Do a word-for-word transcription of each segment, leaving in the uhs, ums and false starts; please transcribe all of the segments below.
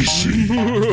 crazy.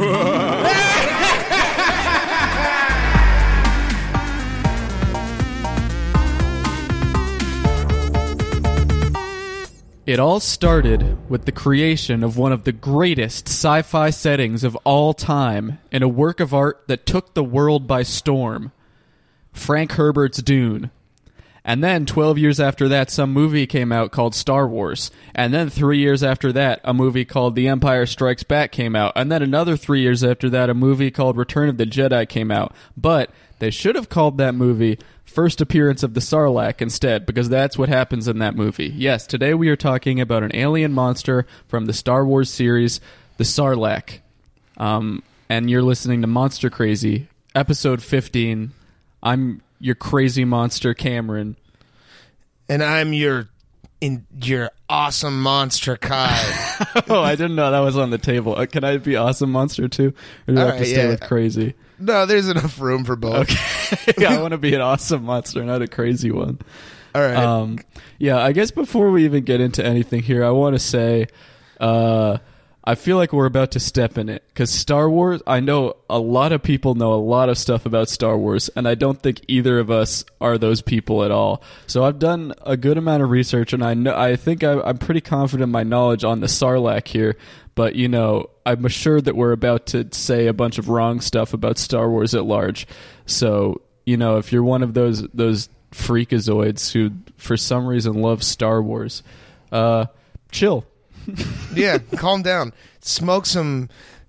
It all started with the creation of one of the greatest sci-fi settings of all time in a work of art that took the world by storm, Frank Herbert's Dune. And then twelve years after that, some movie came out called Star Wars. And then three years after that, a movie called The Empire Strikes Back came out. And then another three years after that, a movie called Return of the Jedi came out. But they should have called that movie First Appearance of the Sarlacc instead, because that's what happens in that movie. Yes, today we are talking about an alien monster from the Star Wars series, the Sarlacc. Um, and you're listening to Monster Crazy, episode fifteen. I'm your crazy monster, Cameron. And I'm your in your awesome monster, Kai. Oh, I didn't know that was on the table. Uh, can I be awesome monster too? Or do I have All to right, stay yeah. with crazy? No, there's enough room for both. Okay. Yeah, I want to be an awesome monster, not a crazy one. All right. Um, yeah, I guess before we even get into anything here, I want to say uh, I feel like we're about to step in it. Because Star Wars, I know a lot of people know a lot of stuff about Star Wars, and I don't think either of us are those people at all. So I've done a good amount of research, and I know I think I, I'm pretty confident in my knowledge on the Sarlacc here. But, you know, I'm assured that we're about to say a bunch of wrong stuff about Star Wars at large. So, you know, if you're one of those those freakazoids who, for some reason, love Star Wars, uh, chill. Yeah, calm down. Smoke some...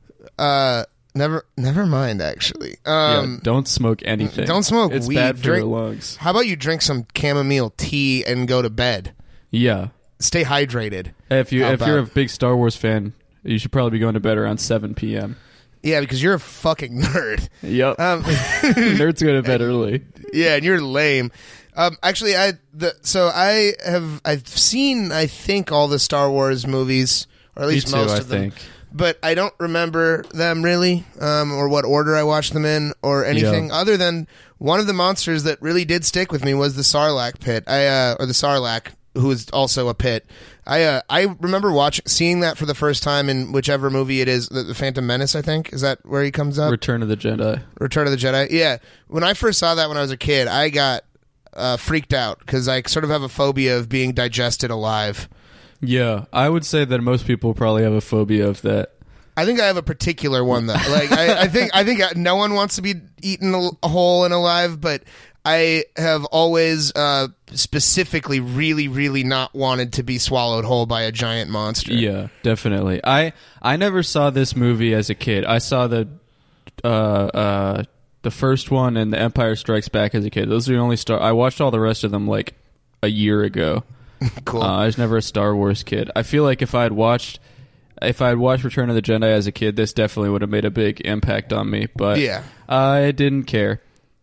Uh, never never mind, actually. Um, yeah, don't smoke anything. Don't smoke it's weed. bad for drink, your lungs. How about you drink some chamomile tea and go to bed? Yeah. Stay hydrated. If, you, How if you're a about- big Star Wars fan, you should probably be going to bed around seven p.m. Yeah, because you're a fucking nerd. Yep. Um, Nerds go to bed early. Yeah, and you're lame. Um, actually, I the so I have I've seen I think all the Star Wars movies, or at least Me too, most I of them. think. But I don't remember them really, um, or what order I watched them in, or anything Yeah. other than one of the monsters that really did stick with me was the Sarlacc pit. I uh, or the Sarlacc, who is also a pit. I uh, I remember watching seeing that for the first time in whichever movie it is, the, the Phantom Menace. I think is that where he comes up. Return of the Jedi. Return of the Jedi. Yeah, when I first saw that when I was a kid, I got uh, freaked out because I sort of have a phobia of being digested alive. Yeah, I would say that most people probably have a phobia of that. I think I have a particular one though. Like I, I think I think no one wants to be eaten a whole and alive, but I have always uh, specifically really, really not wanted to be swallowed whole by a giant monster. Yeah, definitely. I I never saw this movie as a kid. I saw the uh, uh, the first one and The Empire Strikes Back as a kid. Those are the only Star. I watched all the rest of them like a year ago. Cool. Uh, I was never a Star Wars kid. I feel like if I had watched. If I had watched Return of the Jedi as a kid, this definitely would have made a big impact on me. But Yeah. I didn't care,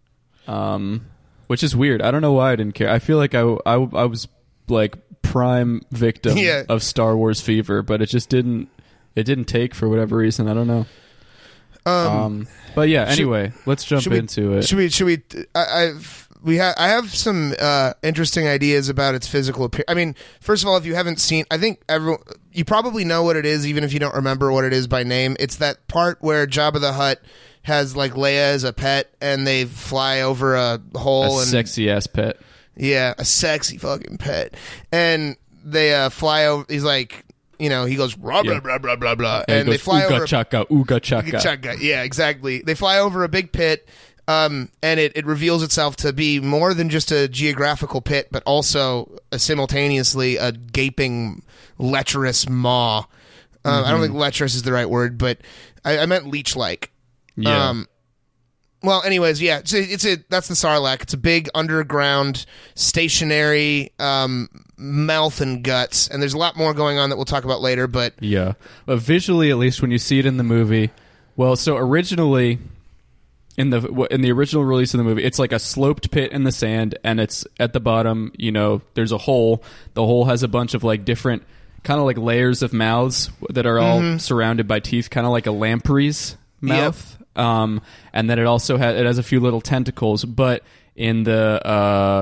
um, which is weird. I don't know why I didn't care. I feel like I, I, I was like prime victim Yeah. of Star Wars fever, but it just didn't. It didn't take for whatever reason. I don't know. Um, Um, but yeah. should- Anyway, let's jump should we- into it. Should we? Should we? I, I've we have. I have some uh, interesting ideas about its physical appearance. I mean, first of all, if you haven't seen, I think everyone you probably know what it is, even if you don't remember what it is by name. It's that part where Jabba the Hutt has like Leia as a pet, and they fly over a hole a and sexy ass pet. yeah, a sexy fucking pet, and they uh, fly over. He's like, you know, he goes blah blah Yeah. blah blah blah blah, And, and it they goes, fly ooga over. chaka, ooga chaka. Chugga. Yeah, exactly. They fly over a big pit, um, and it, it reveals itself to be more than just a geographical pit, but also a, simultaneously a gaping, lecherous maw. Uh, Mm-hmm. I don't think lecherous is the right word, but I, I meant leech-like. Yeah. Um, well, anyways, yeah, it's a, it's a that's the Sarlacc. It's a big underground, stationary um, mouth and guts, and there's a lot more going on that we'll talk about later. But Yeah, but visually, at least when you see it in the movie, well, so originally in the in the original release of the movie, it's like a sloped pit in the sand, and it's at the bottom. You know, there's a hole. The hole has a bunch of like different kind of like layers of mouths that are all Mm-hmm. surrounded by teeth, kind of like a lamprey's mouth. Um, and then it also has it has a few little tentacles, but in the uh,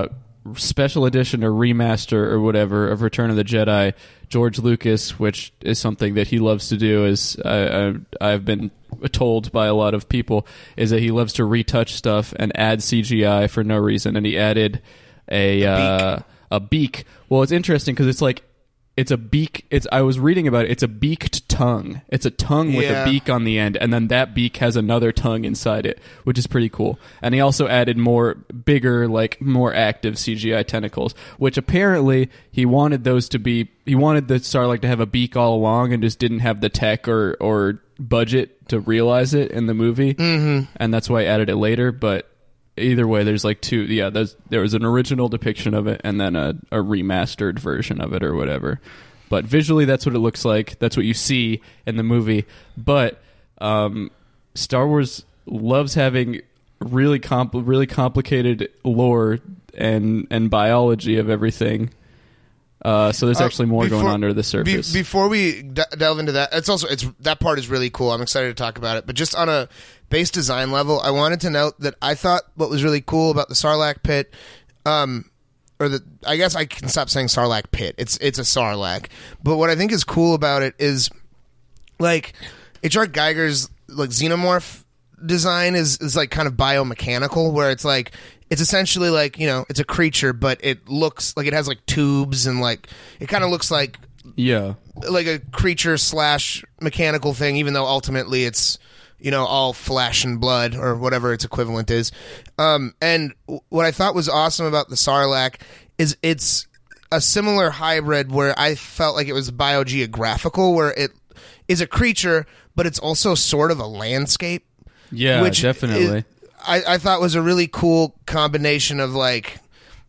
special edition or remaster or whatever of Return of the Jedi, George Lucas, which is something that he loves to do, is I, I, I've been told by a lot of people, is that he loves to retouch stuff and add C G I for no reason. And he added a a beak. Uh, a beak. Well, it's interesting because it's like it's a beak. It's I was reading about it. It's a beaked tongue. It's a tongue with yeah. a beak on the end, and then that beak has another tongue inside it, which is pretty cool. And he also added more bigger, like more active C G I tentacles, which apparently he wanted those to be. He wanted the Sarlacc to have a beak all along, and just didn't have the tech or or budget to realize it in the movie, mm-hmm. and that's why I added it later. But either way, there's like two. Yeah, there's, there was an original depiction of it, and then a, a remastered version of it, or whatever. But visually, that's what it looks like. That's what you see in the movie. But um, Star Wars loves having really compl- really complicated lore and and biology of everything. Uh, so there's actually more uh, before, going on under the surface. Be, before we d- delve into that, it's also it's that part is really cool. I'm excited to talk about it. But just on a base design level, I wanted to note that I thought what was really cool about the Sarlacc pit, um, or the I guess I can stop saying Sarlacc pit. It's it's a Sarlacc. But what I think is cool about it is, like, H R. Giger's like xenomorph design is is like kind of biomechanical, where it's like. It's essentially like, you know, it's a creature, but it looks like it has like tubes and like it kind of looks like yeah, like a creature slash mechanical thing, even though ultimately it's, you know, all flesh and blood or whatever its equivalent is. Um, and what I thought was awesome about the Sarlacc is it's a similar hybrid where I felt like it was biogeographical, where it is a creature, but it's also sort of a landscape. Yeah, which definitely. Is, I, I thought was a really cool combination of like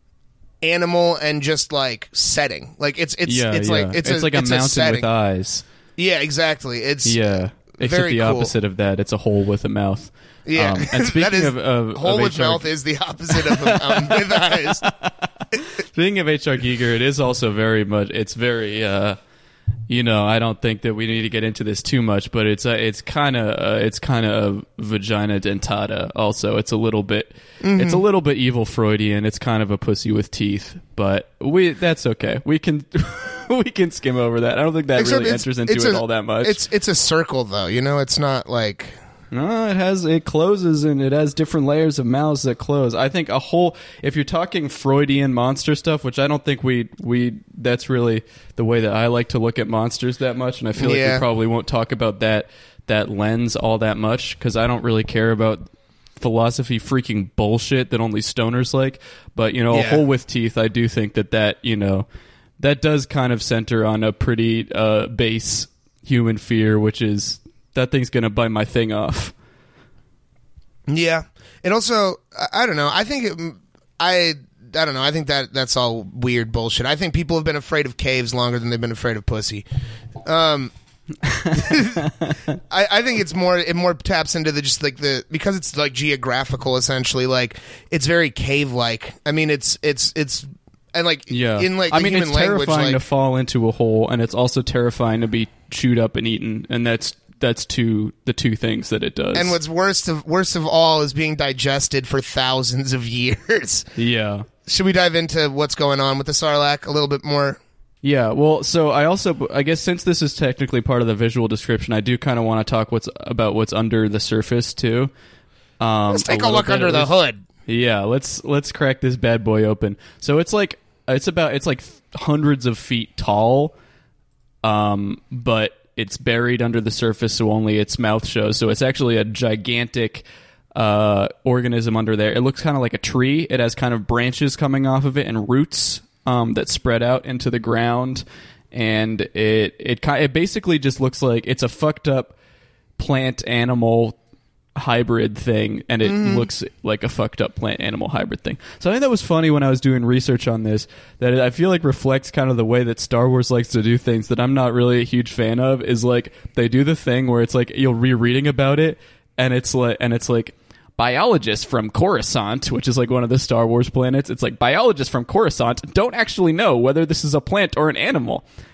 animal and just like setting. Like it's it's yeah, it's yeah. like it's, it's a, like a it's mountain a with eyes. Yeah, exactly. It's yeah, except very the cool. opposite of that. It's a hole with a mouth. Yeah, um, and speaking that is, of, of hole of with H R mouth is the opposite of a mountain with eyes. Speaking of H R. Giger, it is also very much. It's very. Uh, You know, I don't think that we need to get into this too much, but it's uh, it's kind of uh, it's kind of vagina dentata. Also, it's a little bit mm-hmm. it's a little bit evil Freudian. It's kind of a pussy with teeth, but we that's okay. We can we can skim over that. I don't think that Except really enters into it a, all that much. It's it's a circle though. You know, it's not like. No, it has it closes and it has different layers of mouths that close. I think a whole if you're talking Freudian monster stuff, which I don't think we we that's really the way that I like to look at monsters that much, and I feel yeah. like we probably won't talk about that that lens all that much because I don't really care about philosophy freaking bullshit that only stoners like. But you know, yeah. a hole with teeth, I do think that that you know that does kind of center on a pretty uh, base human fear, which is. That thing's going to bite my thing off. Yeah. And also, I, I don't know. I think it, I I don't know. I think that that's all weird bullshit. I think people have been afraid of caves longer than they've been afraid of pussy. Um, I, I think it's more it more taps into the just like the because it's like geographical essentially. Like it's very cave like. I mean, it's it's it's. And like yeah. in like I the mean, human it's language, terrifying like, to fall into a hole, and it's also terrifying to be chewed up and eaten, and that's that's two the two things that it does. And what's worst of worst of all is being digested for thousands of years. Yeah. Should we dive into what's going on with the Sarlacc a little bit more? Yeah. Well, so I also I guess since this is technically part of the visual description, I do kind of want to talk what's about what's under the surface too. Um, let's take a, a look bit, under the hood. Yeah. Let's let's crack this bad boy open. So it's like it's about it's like hundreds of feet tall, um, but it's buried under the surface, so only its mouth shows. So it's actually a gigantic uh, organism under there. It looks kind of like a tree. It has kind of branches coming off of it and roots um, that spread out into the ground. And it it it basically just looks like it's a fucked up plant animal hybrid thing, and it mm. looks like a fucked up plant animal hybrid thing. So I think that was funny when I was doing research on this, that I feel like reflects kind of the way that Star Wars likes to do things that I'm not really a huge fan of, is like they do the thing where it's like you'll rereading about it and it's like and it's like biologists from Coruscant, which is like one of the Star Wars planets. It's like biologists from Coruscant don't actually know whether this is a plant or an animal.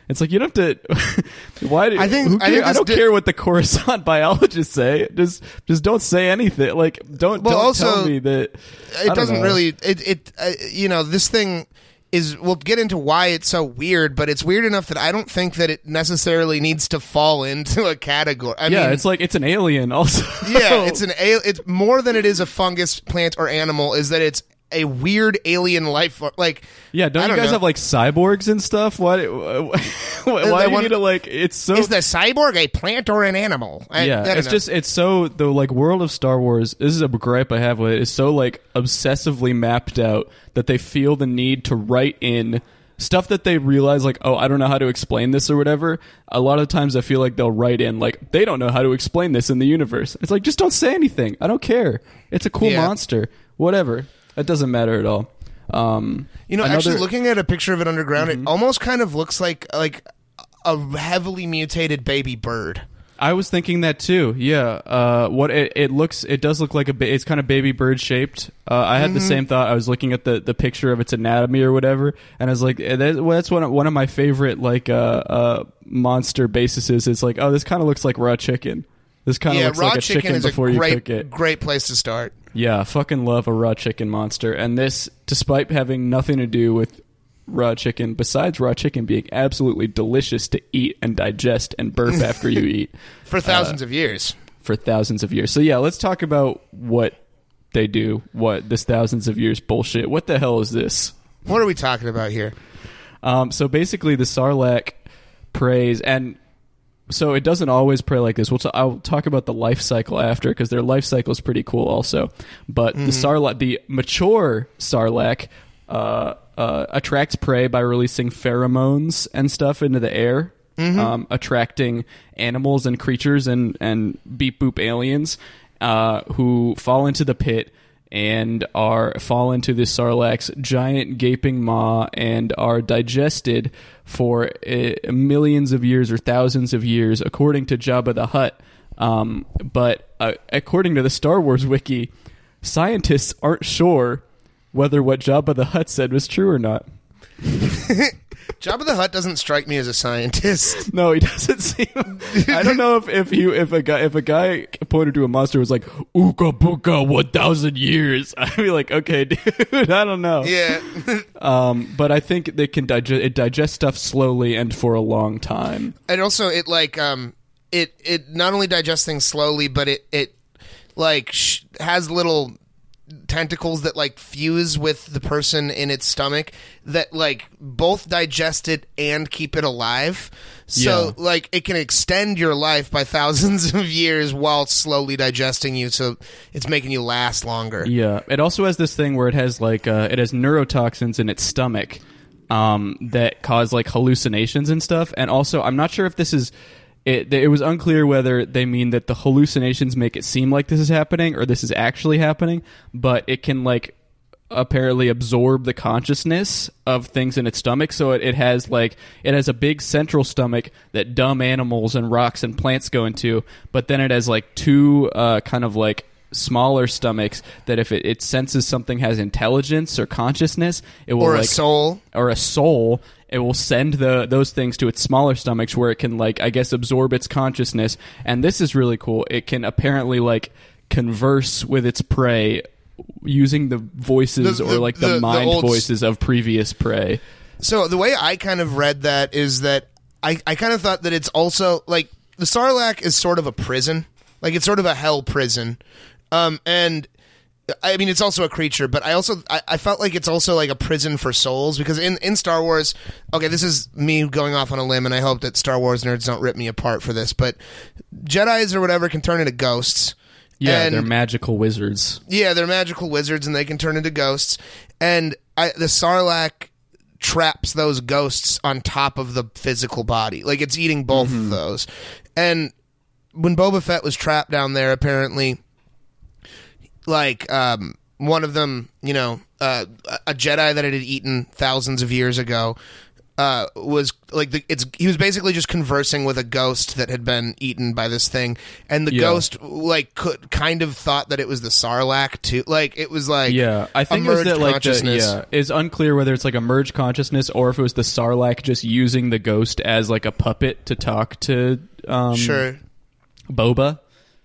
It's like you don't have to. Why? Do, I think- who I think care- I, this don't di- care what the Coruscant biologists say. Just just don't say anything. Like don't Well, don't also, tell me that I It don't doesn't know. really. It it uh, you know this thing is. We'll get into why it's so weird, but it's weird enough that I don't think that it necessarily needs to fall into a category. I Yeah, mean, it's like it's an alien. Also, yeah, it's an al- it's more than it is a fungus, plant, or animal. Is that it's a weird alien life form. Like, yeah. Don't I you don't guys know. have like cyborgs and stuff? Why? Why, why they do you want- need to like? It's so. is the cyborg a plant or an animal? I, yeah, I don't it's know. just it's so the like world of Star Wars. This is a gripe I have with it. Is so like obsessively mapped out that they feel the need to write in stuff that they realize like, oh, I don't know how to explain this or whatever. A lot of times I feel like they'll write in like they don't know how to explain this in the universe. It's like just don't say anything. I don't care. It's a cool Yeah. monster. Whatever. It doesn't matter at all. Um, You know, another- actually, looking at a picture of it underground, Mm-hmm. it almost kind of looks like like a heavily mutated baby bird. I was thinking that too. Yeah. Uh, what it, it looks, it does look like a. Ba- it's kind of baby bird shaped. Uh, I had the Mm-hmm. same thought. I was looking at the, the picture of its anatomy or whatever, and I was like, eh, that, well, that's one of, one of my favorite like uh, uh, monster bases. It's like, oh, this kind of looks like raw chicken. This kind of Yeah, looks raw like a chicken, chicken is a before you great cook it. great place to start. Yeah, fucking love a raw chicken monster. And this, despite having nothing to do with raw chicken, besides raw chicken being absolutely delicious to eat and digest and burp after you eat For thousands of years. for thousands of years. So yeah, let's talk about what they do. What this thousands of years bullshit. What the hell is this? What are we talking about here? Um, so basically, the Sarlacc preys, and so it doesn't always prey like this. We'll t- I'll talk about the life cycle after because their life cycle is pretty cool also. But the Sarlacc, the mature Sarlacc, uh, uh, attracts prey by releasing pheromones and stuff into the air, um, attracting animals and creatures and and beep boop aliens uh, who fall into the pit and are fall into the Sarlacc's giant gaping maw and are digested for uh, millions of years or thousands of years, according to Jabba the Hutt. Um, but uh, according to the Star Wars wiki, scientists aren't sure whether what Jabba the Hutt said was true or not. Jabba the Hutt doesn't strike me as a scientist. No, he doesn't seem. I don't know if, if you if a guy if a guy pointed to a monster was like "Ooka booka one thousand years," I'd be like, okay, dude, I don't know. Yeah. Um, but I think they can digest it digests stuff slowly and for a long time. And also, it like um, it it not only digests things slowly, but it it like sh- has little tentacles that like fuse with the person in its stomach that like both digest it and keep it alive. So Yeah. like it can extend your life by thousands of years while slowly digesting you. So it's making you last longer. Yeah, it also has this thing where it has like uh, it has neurotoxins in its stomach um, that cause like hallucinations and stuff. And also, I'm not sure if this is. It, it was unclear whether they mean that the hallucinations make it seem like this is happening or this is actually happening, but it can like apparently absorb the consciousness of things in its stomach. So it, it has like it has a big central stomach that dumb animals and rocks and plants go into, but then it has like two uh, kind of like smaller stomachs that if it, it senses something has intelligence or consciousness, it will Or a like, soul. or a soul, it will send the those things to its smaller stomachs where it can like I guess absorb its consciousness. And this is really cool. It can apparently like converse with its prey using the voices The- or the- like the, the- the mind old- voices of previous prey. So the way I kind of read that is that I, I kind of thought that it's also like the Sarlacc is sort of a prison, like it's sort of a hell prison, um, and I mean it's also a creature, but I also I, I felt like it's also like a prison for souls because in, in Star Wars, okay, this is me going off on a limb, and I hope that Star Wars nerds don't rip me apart for this, but Jedis or whatever can turn into ghosts. Yeah, and they're magical wizards. Yeah, they're magical wizards and they can turn into ghosts. And I, the Sarlacc traps those ghosts on top of the physical body. Like it's eating both of those. And when Boba Fett was trapped down there, apparently, like um, one of them, you know, uh, a Jedi that it had eaten thousands of years ago, uh, was like the, it's he was basically just conversing with a ghost that had been eaten by this thing, and the Yeah. ghost like could kind of thought that it was the Sarlacc too. Like it was like Yeah, I think a it was merged that like the, consciousness. yeah, it's unclear whether it's like a merged consciousness or if it was the Sarlacc just using the ghost as like a puppet to talk to um, Sure. Boba.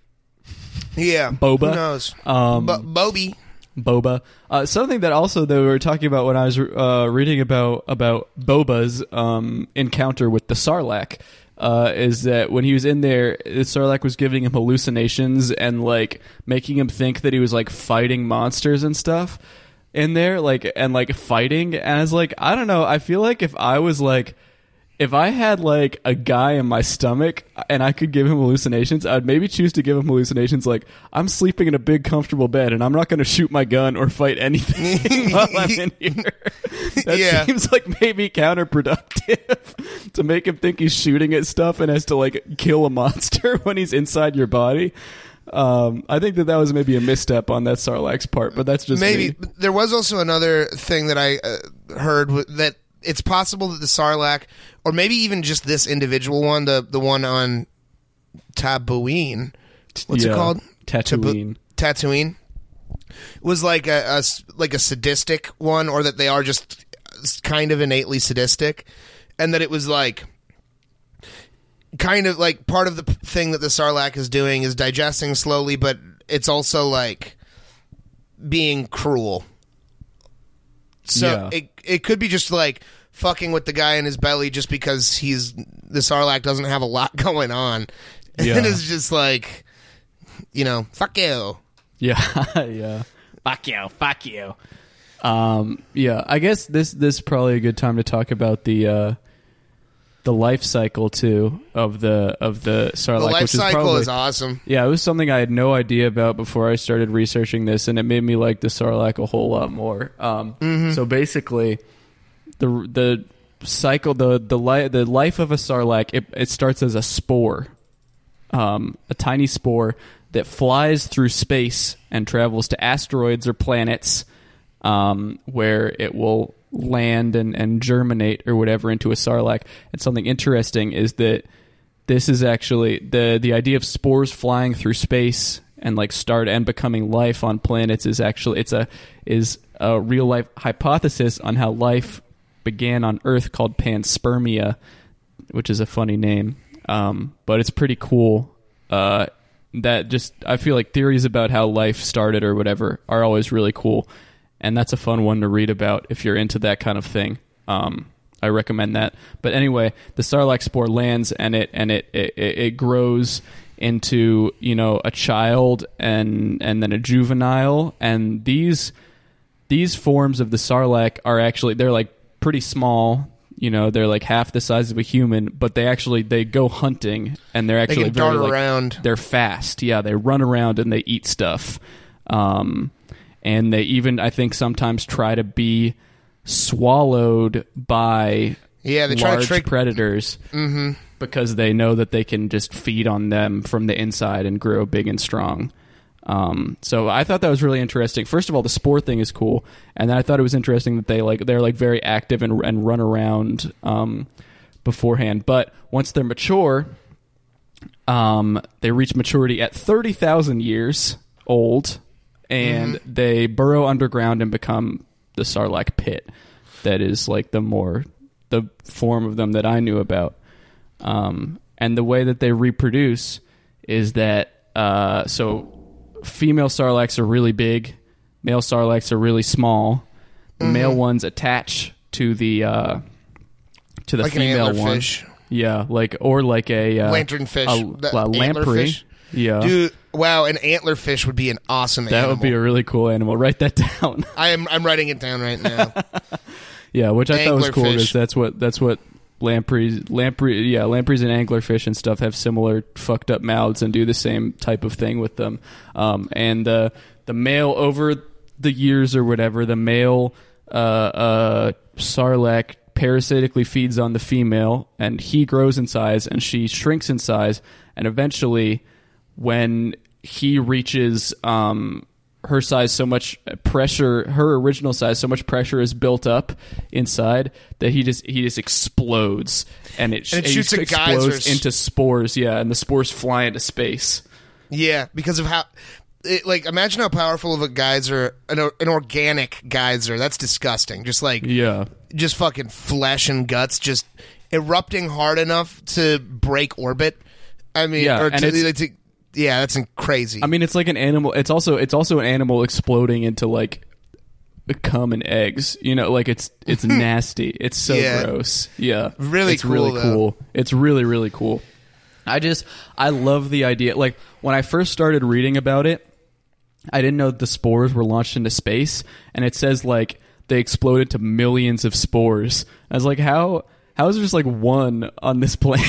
Yeah. Boba. Who knows? Um, Bo- Bobby. Boba. Uh, something that also that we were talking about when I was uh, reading about about Boba's um, encounter with the Sarlacc uh, is that when he was in there, the Sarlacc was giving him hallucinations and like making him think that he was like fighting monsters and stuff in there, like and like fighting. And I was like, I don't know. I feel like if I was like. If I had like a guy in my stomach and I could give him hallucinations, I'd maybe choose to give him hallucinations like I'm sleeping in a big comfortable bed and I'm not going to shoot my gun or fight anything while I'm in here. That Yeah. seems like maybe counterproductive to make him think he's shooting at stuff and has to like kill a monster when he's inside your body. Um, I think that that was maybe a misstep on that Sarlacc's part, but that's just Maybe me. there was also another thing that I uh, heard w- that it's possible that the Sarlacc, or maybe even just this individual one, the the one on Tatooine, what's Yeah, it called? Tatooine. Tabu- Tatooine was like a, a s- like a sadistic one, or that they are just kind of innately sadistic, and that it was like kind of like part of the p- thing that the Sarlacc is doing is digesting slowly, but it's also like being cruel. So Yeah. it it could be just like fucking with the guy in his belly just because he's the Sarlacc doesn't have a lot going on, Yeah. and it's just like, you know, fuck you. Yeah, yeah. Fuck you, fuck you. Um, yeah, I guess this this is probably a good time to talk about the uh, the life cycle too of the of the Sarlacc. The life which is cycle probably, is awesome. Yeah, it was something I had no idea about before I started researching this, and it made me like the Sarlacc a whole lot more. Um, Mm-hmm. So basically, the the cycle, the the li- the life of a Sarlacc, it, it starts as a spore, um, a tiny spore that flies through space and travels to asteroids or planets, um, where it will land and, and germinate or whatever into a Sarlacc. And something interesting is that this is actually the the idea of spores flying through space and like start and becoming life on planets is actually it's a is a real life hypothesis on how life began on Earth called panspermia, which is a funny name, um, but it's pretty cool. Uh, that just I feel like theories about how life started or whatever are always really cool, and that's a fun one to read about if you're into that kind of thing. Um, I recommend that. But anyway, the Sarlacc spore lands and it and it, it it grows into, you know, a child and and then a juvenile, and these these forms of the Sarlacc are actually they're like pretty small. You know, they're like half the size of a human, but they actually they go hunting and they're They actually can very dart like, around. they're fast. Yeah, they run around and they eat stuff. Um, and they even I think sometimes try to be swallowed by Yeah, they try to large trick- predators Mm-hmm. because they know that they can just feed on them from the inside and grow big and strong. Um, so I thought that was really interesting. First of all, the spore thing is cool, and then I thought it was interesting that they like they're like very active and and run around um, beforehand. But once they're mature, um, they reach maturity at thirty thousand years old, and Mm-hmm. they burrow underground and become the Sarlacc pit. That is like the more the form of them that I knew about. Um, and the way that they reproduce is that uh, so female Sarlaccs are really big, male Sarlaccs are really small. The Mm-hmm. male ones attach to the uh, to the Like an female one. antlerfish. Yeah, like or like a uh, Lanternfish. a, The a lamprey. antlerfish. Yeah, Dude, wow, an antlerfish would be an awesome that animal. would be a really cool animal. Write that down. I am I'm writing it down right now. Yeah, which I thought was cool Anglerfish. because that's what that's what lampreys, lamprey, yeah, lampreys and anglerfish and stuff have similar fucked up mouths and do the same type of thing with them. Um, and the the male over the years or whatever, the male uh, uh, Sarlacc parasitically feeds on the female, and he grows in size and she shrinks in size, and eventually, when he reaches um, her size, so much pressure, her original size, so much pressure is built up inside that he just he just explodes, and it, and it shoots it at explodes geysers. into spores. Yeah, and the spores fly into space. Yeah, because of how, it, like, imagine how powerful of a geyser, an, an organic geyser. That's disgusting. Just like, Yeah, just fucking flesh and guts, just erupting hard enough to break orbit. I mean, Yeah, or and to, it's- like, to, yeah, that's crazy. I mean it's like an animal. It's also it's also an animal exploding into like cum and eggs. You know, like it's it's nasty. It's so Yeah. gross. Yeah, Really it's cool, really though. cool. It's really really cool. I just I love the idea. Like when I first started reading about it, I didn't know the spores were launched into space, and it says like they exploded to millions of spores. I was like, how how is there just like one on this planet?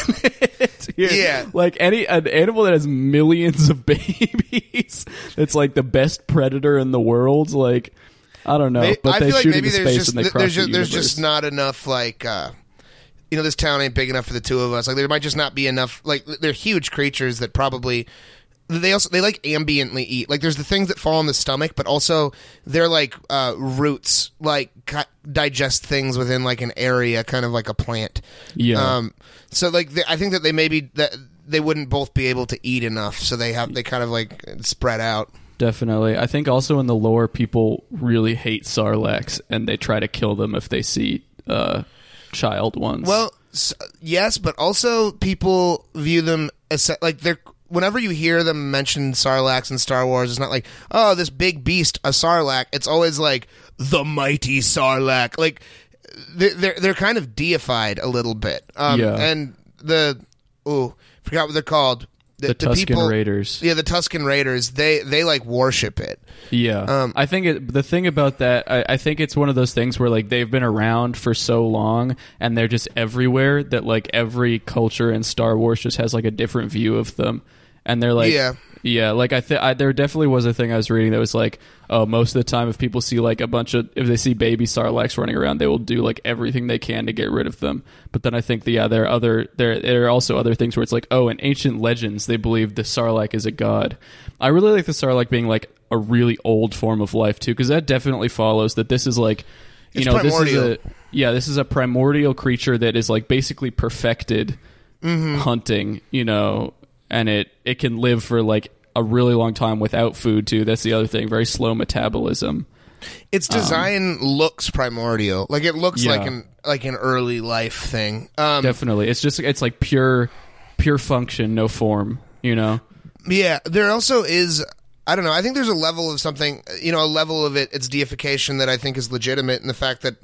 Here? Yeah. Like any an animal that has millions of babies, it's like the best predator in the world. Like I don't know, May- but I they feel like shoot maybe into there's space just and they th- cross there's the just, there's universe. just not enough like uh you know, this town ain't big enough for the two of us. Like there might just not be enough. Like they're huge creatures that probably they also they like ambiently eat. Like there's the things that fall in the stomach, but also they're like uh roots, like ca- digest things within like an area, kind of like a plant. Yeah. Um. So like they, I think that they maybe that they wouldn't both be able to eat enough, so they have they kind of like spread out. Definitely. I think also in the lore, people really hate Sarlaccs, and they try to kill them if they see uh, child ones. Well, s- yes, but also people view them as like they're. Whenever you hear them mention Sarlaccs in Star Wars, it's not like, oh, this big beast, a Sarlacc. It's always like the mighty Sarlacc. Like they're they're, they're kind of deified a little bit. Um, Yeah. And the oh, forgot what they're called. the, Tusken people, Raiders. Yeah, the Tusken Raiders. They they like worship it. Yeah, Um, I think it, the thing about that, I, I think it's one of those things where like they've been around for so long and they're just everywhere that like every culture in Star Wars just has like a different view of them, and they're like, Yeah. yeah, like I think there definitely was a thing I was reading that was like, oh, most of the time if people see like a bunch of if they see baby Sarlaccs running around, they will do like everything they can to get rid of them. But then I think the, yeah, there are other there there are also other things where it's like, oh, in ancient legends they believe the Sarlacc is a god. I really like the Sarlacc being like a really old form of life too, because that definitely follows that this is like, you It's know, this primordial. is a yeah, this is a primordial creature that is like basically perfected Mm-hmm. hunting, you know, and it it can live for like a really long time without food too. That's the other thing, very slow metabolism. Its design looks primordial. Like it looks Yeah. like an like an early life thing. Um, Definitely, it's just it's like pure pure function, no form, you know. Yeah, there also is. I don't know. I think there's a level of something, you know, a level of it, its deification that I think is legitimate in the fact that,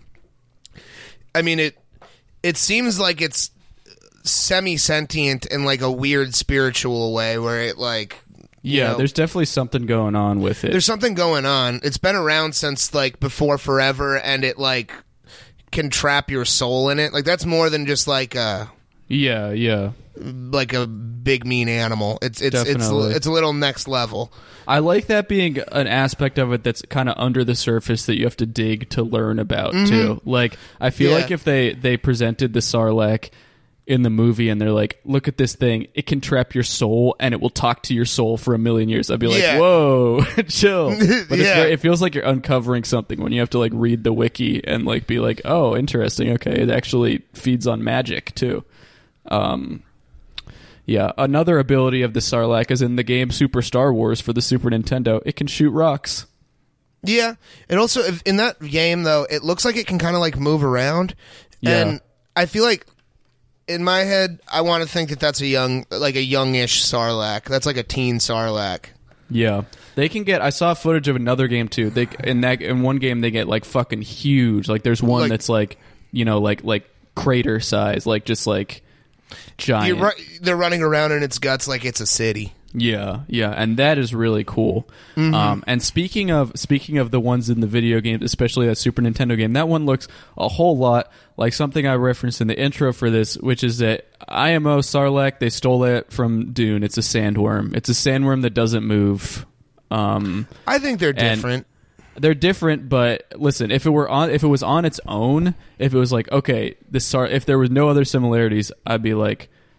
I mean, it it seems like it's semi-sentient in like a weird spiritual way where it like, you Yeah, know, there's definitely something going on with it. there's something going on. It's been around since like before forever, and it like can trap your soul in it. Like that's more than just like a Yeah, yeah. like a big mean animal. It's it's Definitely. it's it's a little next level. I like that being an aspect of it that's kind of under the surface that you have to dig to learn about too. Like I feel Yeah. like if they they presented the Sarlacc in the movie and they're like, look at this thing, it can trap your soul and it will talk to your soul for a million years, I'd be like, Yeah. whoa, chill. But it's Yeah. very, it feels like you're uncovering something when you have to like read the wiki and like be like, oh, interesting, okay, it actually feeds on magic too. Um Yeah, another ability of the Sarlacc is in the game Super Star Wars for the Super Nintendo. It can shoot rocks. Yeah, and also if, in that game though, it looks like it can kind of like move around, Yeah. and I feel like in my head, I want to think that that's a young, like a youngish Sarlacc. That's like a teen Sarlacc. Yeah, they can get. I saw footage of another game too. They in that in one game they get like fucking huge. Like there's one Like- that's like you know like like crater size, like just like giant. You're right, they're running around in its guts like it's a city. Yeah, yeah, and that is really cool. Mm-hmm. Um, and speaking of speaking of the ones in the video games, especially that Super Nintendo game, that one looks a whole lot like something I referenced in the intro for this, which is that I M O Sarlacc. They stole it from Dune. It's a sandworm. It's a sandworm that doesn't move. Um, I think they're And- different. they're different, but listen, if it were on, if it was on its own, if it was like okay, this Sar, if there was no other similarities, I'd be like,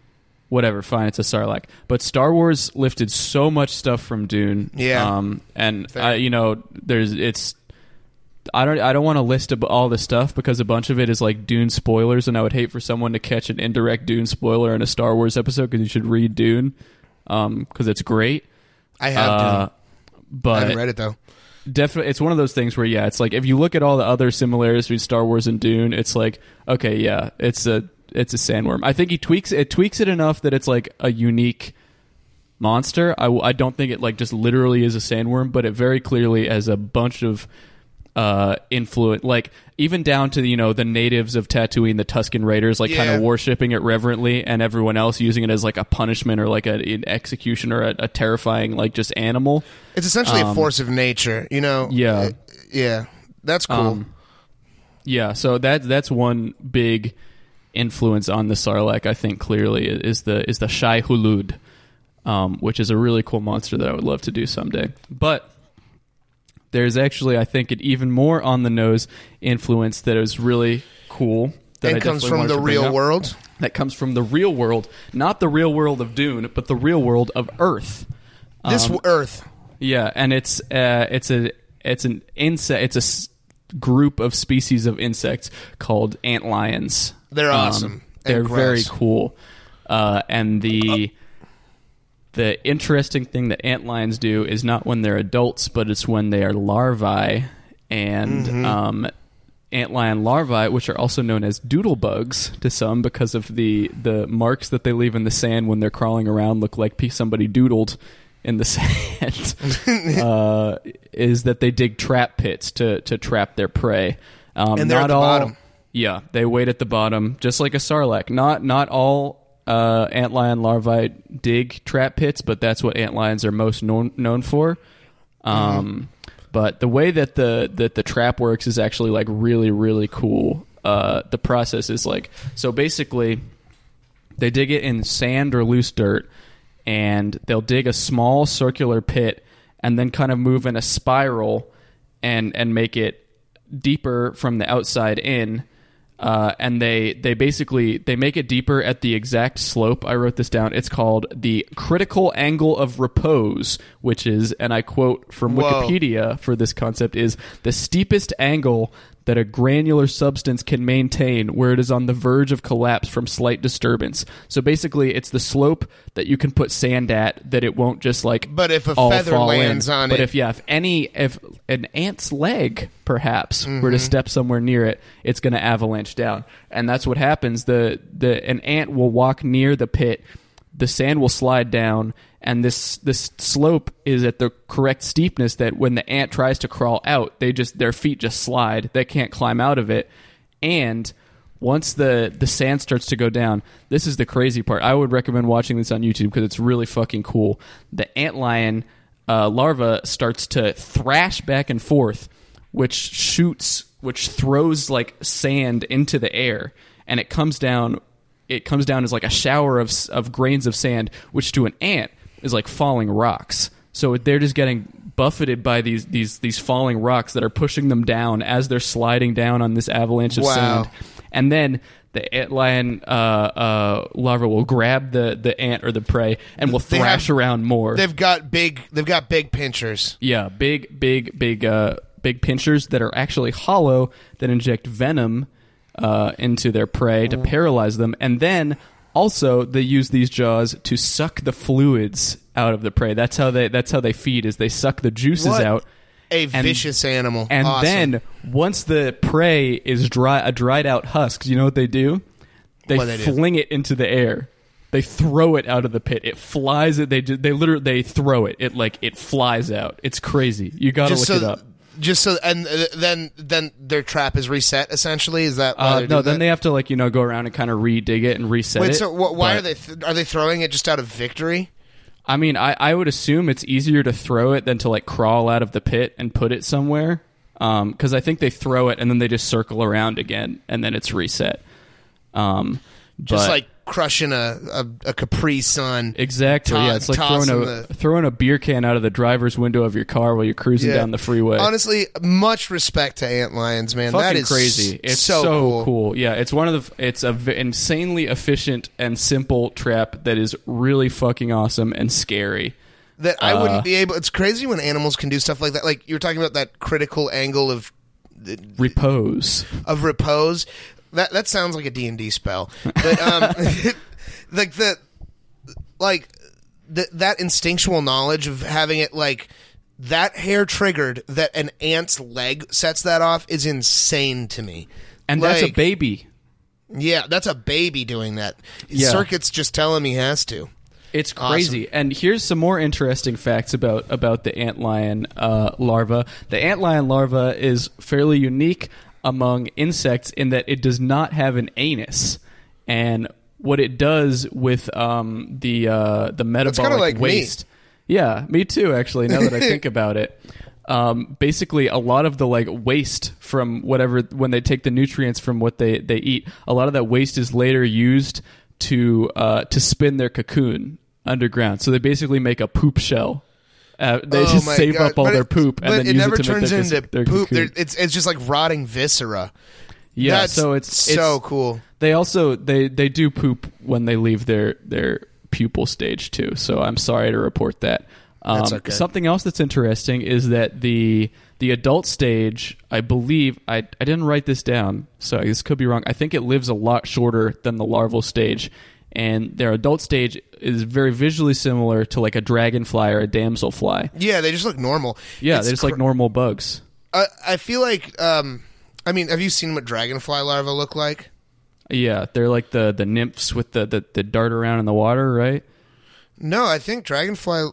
whatever, fine, it's a Sarlacc. But Star Wars lifted so much stuff from Dune. Yeah. Um, and I, you know, there's it's. I don't. I don't want to list ab- all the stuff because a bunch of it is like Dune spoilers, and I would hate for someone to catch an indirect Dune spoiler in a Star Wars episode because you should read Dune, um, because it's great. I have uh, Dune. But I haven't read it though. Definitely, it's one of those things where yeah, it's like if you look at all the other similarities between Star Wars and Dune, it's like okay, yeah, it's a it's a sandworm. I think he tweaks it tweaks it enough that it's like a unique monster. I, I don't think it like just literally is a sandworm, but it very clearly has a bunch of uh influence, like even down to you know the natives of Tatooine, the Tusken Raiders, like Yeah. kind of worshipping it reverently, and everyone else using it as like a punishment or like a, an execution or a, a terrifying like just animal. It's essentially Um, a force of nature, you know. Yeah. Uh, yeah, that's cool. Um, yeah, so that that's one big influence on the Sarlacc. I think clearly is the is the Shai Hulud, um, which is a really cool monster that I would love to do someday. But there's actually, I think, an even more on the nose influence that is really cool. That and I comes definitely from wanted the to bring real up. world. That comes from the real world, not the real world of Dune, but the real world of Earth. This Um, w Earth. Yeah, and it's uh, it's a it's an insect. It's a s- group of species of insects called antlions. They're Um, awesome. And They're very gross. cool. Uh, and the the interesting thing that antlions do is not when they're adults, but it's when they are larvae. And Mm-hmm. um, antlion larvae, which are also known as doodlebugs to some because of the the marks that they leave in the sand when they're crawling around, look like pe- somebody doodled in the sand, uh, is that they dig trap pits to to trap their prey. Um, And they're not at the all, bottom. Yeah, they wait at the bottom, just like a sarlacc. Not not all uh, antlion larvae dig trap pits, but that's what antlions are most known known for. Um, But the way that the that the trap works is actually like really really cool. Uh, the process is like so basically, they dig it in sand or loose dirt, and they'll dig a small circular pit and then kind of move in a spiral and and make it deeper from the outside in. Uh, and they they basically they make it deeper at the exact slope. I wrote this down. It's called the critical angle of repose, which is, and I quote from Whoa. Wikipedia for this concept, is the steepest angle that a granular substance can maintain where it is on the verge of collapse from slight disturbance. So basically, it's the slope that you can put sand at that it won't just like But if a all feather fall lands in. on but it- if yeah, if any if an ant's leg perhaps Mm-hmm. were to step somewhere near it, it's going to avalanche down, and that's what happens. The the an ant will walk near the pit, the sand will slide down, and this this slope is at the correct steepness that when the ant tries to crawl out, they just their feet just slide. They can't climb out of it, and once the, the sand starts to go down, this is the crazy part. I would recommend watching this on YouTube because it's really fucking cool. The antlion uh, larva starts to thrash back and forth, which shoots, which throws like sand into the air, and it comes down. It comes down as like a shower of of grains of sand, which to an ant is like falling rocks. So they're just getting buffeted by these these these falling rocks that are pushing them down as they're sliding down on this avalanche of Wow. sand. And then the antlion uh, uh, larva will grab the, the ant or the prey and will They thrash have- around more. They've got big. They've got big pinchers. Yeah, big, big, big, uh, big pinchers that are actually hollow that inject venom uh, into their prey to paralyze them, and then also they use these jaws to suck the fluids out of the prey. That's how they. That's how they feed. Is they suck the juices What? out. A And- vicious animal. And Awesome. then once the prey is dry, a dried out husks, you know what they do? They, What they do? fling it into the air. They throw it out of the pit. It flies. It. They ju- they literally they throw it. It like it flies out. It's crazy. You gotta just look so, it up. Just so, and uh, then then their trap is reset. Essentially, is that why Uh, they're no, doing then that? they have to like you know go around and kind of re-dig it and reset Wait, it. so wh- why but- are they th- are they throwing it just out of victory? I mean, I, I would assume it's easier to throw it than to like crawl out of the pit and put it somewhere. Because I think they throw it and then they just circle around again and then it's reset. Um, Just but- like crushing a, a, a Capri Sun. Exactly. To- yeah, it's like throwing a the, throwing a beer can out of the driver's window of your car while you're cruising yeah. down the freeway. Honestly, much respect to antlions, man. Fucking that is crazy. It's so, so, cool. cool. Yeah, it's one of the. It's a v- insanely efficient and simple trap that is really fucking awesome and scary. That I Uh, wouldn't be able. It's crazy when animals can do stuff like that. Like you were talking about that critical angle of Repose. of repose. That that sounds like a D and D spell. But um, like the like the, that instinctual knowledge of having it like that hair triggered that an ant's leg sets that off is insane to me. And that's a Like, baby. Yeah, that's a baby doing that. Yeah. Circuit's just telling me he has to. It's crazy. And here's some more interesting facts about, about the antlion uh, larva. The antlion larva is fairly unique among insects in that it does not have an anus. And what it does with um, the uh, the metabolic like waste. Me. Yeah, me too, actually, now that I think about it. Um, basically, a lot of the like waste from whatever, when they take the nutrients from what they, they eat, a lot of that waste is later used to uh, to spin their cocoon underground. So they basically make a poop shell. Uh, they Oh just my save God. up all But their it- poop and but then it use never it to turns make their, into their poop. cocoon. There- It's it's just like rotting viscera. Yeah, That's so it's so it's, cool. They also they they do poop when they leave their their pupal stage too. So I'm sorry to report that. Um, That's okay. Something else that's interesting is that the the adult stage, I believe, I I didn't write this down, so this could be wrong. I think it lives a lot shorter than the larval stage, and their adult stage is very visually similar to like a dragonfly or a damselfly. Yeah, they just look normal. Yeah, It's they're just like cr- normal bugs. I, I feel like, um, I mean, have you seen what dragonfly larvae look like? Yeah, they're like the the nymphs with the the, the dart around in the water, right? No, I think dragonfly.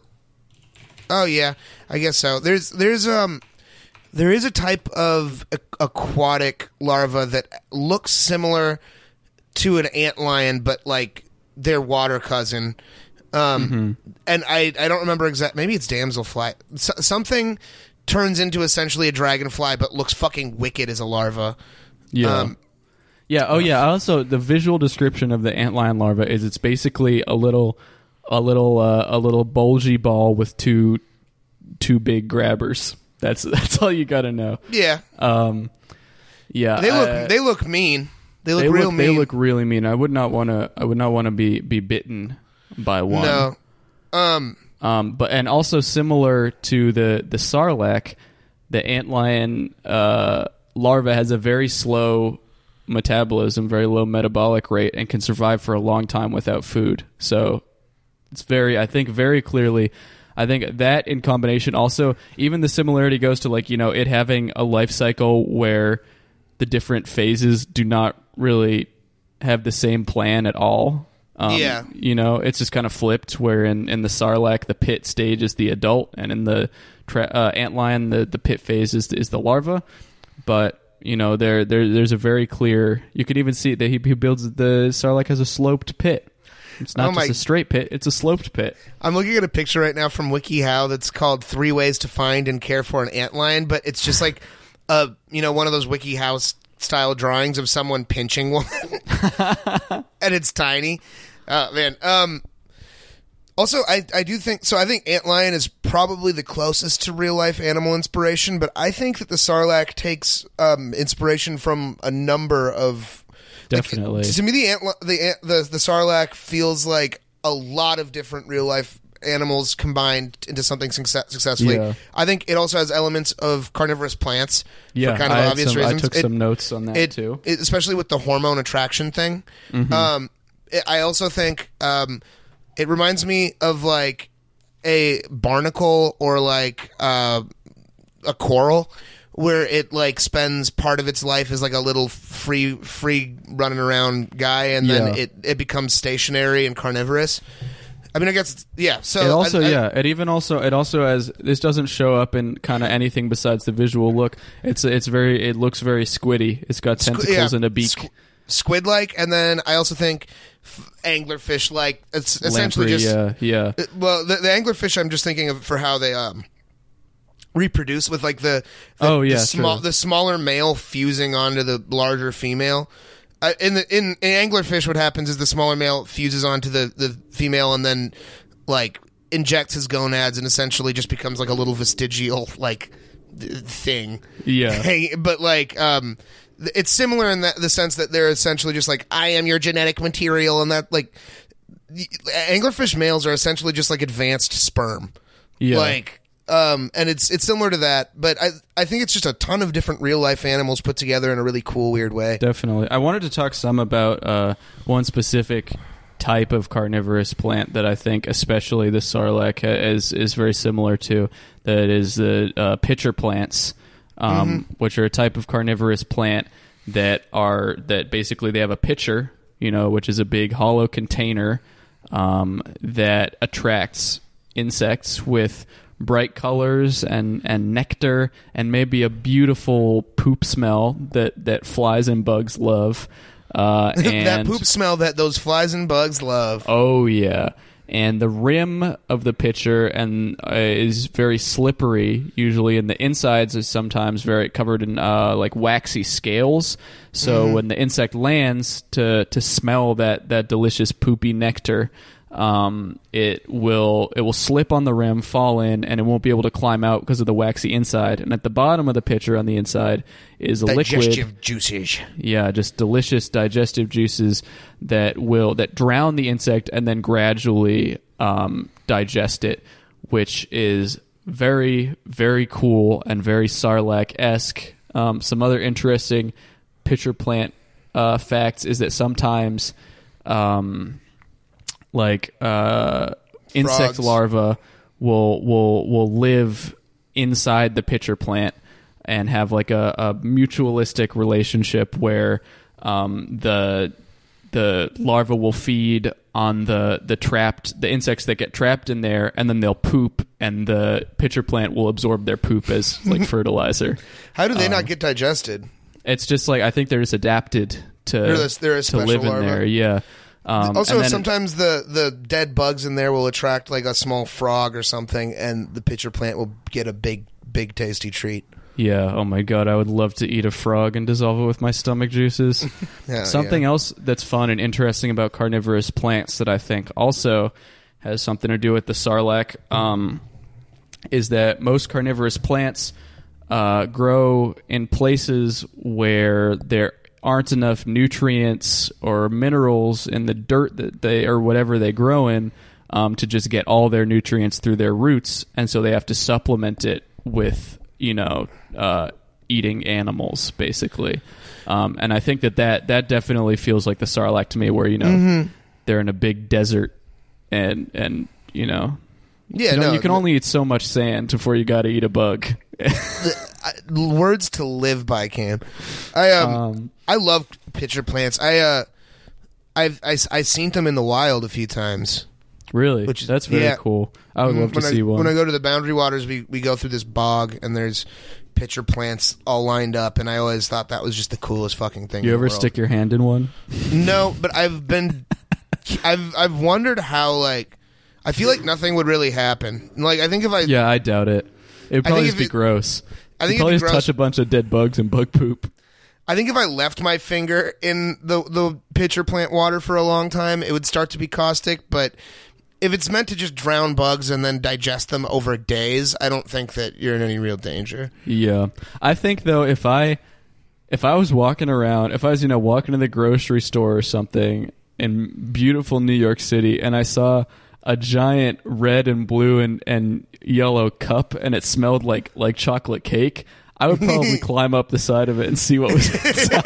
Oh yeah, I guess so. There's there's um there is a type of a- aquatic larva that looks similar to an antlion, but like their water cousin. Um, Mm-hmm. and I I don't remember exact. Maybe it's damselfly. S- something turns into essentially a dragonfly, but looks fucking wicked as a larva. Yeah. Um, Yeah. Oh, yeah. Also, the visual description of the antlion larva is it's basically a little, a little, uh, a little bulgy ball with two, two big grabbers. That's that's all you got to know. yeah, Um, yeah. they look uh, they look mean. They look they real look, mean. They look really mean. I would not want to. I would not want to be be bitten by one. no. Um. Um, but and also similar to the the sarlacc, the antlion uh, larva has a very slow metabolism, very low metabolic rate, and can survive for a long time without food. So it's very, I think, very clearly. I think that in combination, also even the similarity goes to like you know it having a life cycle where the different phases do not really have the same plan at all. Um, Yeah. You know, it's just kind of flipped where in, in the sarlacc, the pit stage is the adult, and in the tra- uh, antlion, the, the pit phase is, is the larva. But, you know, there, there there's a very clear, you could even see that he, he builds, the sarlacc has a sloped pit. It's not Oh my- just a straight pit, it's a sloped pit. I'm looking at a picture right now from WikiHow that's called Three Ways to Find and Care for an Antlion, but it's just like, uh, you know, one of those WikiHow s- style drawings of someone pinching one. And it's tiny. Oh, man. Um, also, I, I do think, so I think antlion is probably the closest to real life animal inspiration, but I think that the sarlacc takes um, inspiration from a number of... like, Definitely. to me, the, ant, the, ant, the, the sarlacc feels like a lot of different real life animals combined into something success- successfully. Yeah. I think it also has elements of carnivorous plants Yeah, for kind of I, had obvious some, I reasons. took It- some notes on that it, too. it- especially with the hormone attraction thing. Mm-hmm. Um, it, I also think um, it reminds me of like a barnacle or like uh, a coral, where it like spends part of its life as like a little free, free running around guy, and then Yeah. it, it becomes stationary and carnivorous. I mean, I guess yeah. So It also, I- I- yeah, it even also, it also has. This doesn't show up in kind of anything besides the visual look. It's it's very, it looks very squiddy. It's got tentacles yeah, and a beak. squ- squid-like, and then I also think f- anglerfish-like. It's essentially Lamprey, just yeah, yeah. Uh, well, the, the anglerfish. I'm just thinking of for how they um reproduce with like the, the Oh, yeah, the, small, true. the smaller male fusing onto the larger female. I, in the in, in anglerfish, what happens is the smaller male fuses onto the, the female and then like injects his gonads and essentially just becomes like a little vestigial like thing. Yeah. But like um, it's similar in that, the sense that they're essentially just like, I am your genetic material, and that like anglerfish males are essentially just like advanced sperm. Yeah. Like. Um, and it's it's similar to that, but I I think it's just a ton of different real life animals put together in a really cool, weird way. Definitely. I wanted to talk some about uh, one specific type of carnivorous plant that I think, especially the sarlacc, is is very similar to. That is the uh, pitcher plants, um, mm-hmm. which are a type of carnivorous plant that are that basically they have a pitcher, you know, which is a big hollow container um, that attracts insects with bright colors and, and nectar and maybe a beautiful poop smell that, that flies and bugs love. Uh, and, that poop smell that those flies and bugs love. Oh, yeah. And the rim of the pitcher and uh, is very slippery usually, and the insides is sometimes very covered in uh, like waxy scales. So mm-hmm. when the insect lands to, to smell that, that delicious poopy nectar, Um, it will it will slip on the rim, fall in, and it won't be able to climb out because of the waxy inside. And at the bottom of the pitcher on the inside is a digestive liquid, juices. Yeah, just delicious digestive juices that will that drown the insect and then gradually um, digest it, which is very very cool and very sarlacc-esque. Um, some other interesting pitcher plant uh, facts is that sometimes. Um, Like uh, insect larvae will will will live inside the pitcher plant and have like a, a mutualistic relationship where um, the the larva will feed on the the trapped the insects that get trapped in there, and then they'll poop, and the pitcher plant will absorb their poop as like fertilizer. How do they um, not get digested? It's just like I think they're just adapted to they're a, they're a to live in larva. there. Yeah. Um, also, then, sometimes the, the dead bugs in there will attract like a small frog or something, and the pitcher plant will get a big, big, tasty treat. Yeah. Oh my god, I would love to eat a frog and dissolve it with my stomach juices. yeah, Something yeah. else that's fun and interesting about carnivorous plants that I think also has something to do with the sarlacc um, is that most carnivorous plants uh, grow in places where there aren't enough nutrients or minerals in the dirt that they or whatever they grow in um, to just get all their nutrients through their roots, and so they have to supplement it with you know uh, eating animals basically. Um, and I think that, that that definitely feels like the sarlacc to me, where you know mm-hmm. they're in a big desert and and you know yeah you, know, no, you can only eat so much sand before you got to eat a bug. the, I, words to live by, Cam. I um, um I love pitcher plants. I uh, I've I I seen them in the wild a few times. Really, which that's very yeah. cool. I would love when to I, see one. When I go to the Boundary Waters, we we go through this bog and there's pitcher plants all lined up, and I always thought that was just the coolest fucking thing. You in ever the world. stick your hand in one? No, but I've been, I've I've wondered how like. I feel like nothing would really happen. Like I think if I yeah, I doubt it. It'd probably just be it, gross. I think You'd probably it'd just be gross. touch a bunch of dead bugs and bug poop. I think if I left my finger in the the pitcher plant water for a long time, it would start to be caustic. But if it's meant to just drown bugs and then digest them over days, I don't think that you're in any real danger. Yeah, I think though if I if I was walking around, if I was you know walking to the grocery store or something in beautiful New York City, and I saw a giant red and blue and, and yellow cup, and it smelled like, like chocolate cake, I would probably climb up the side of it and see what was inside.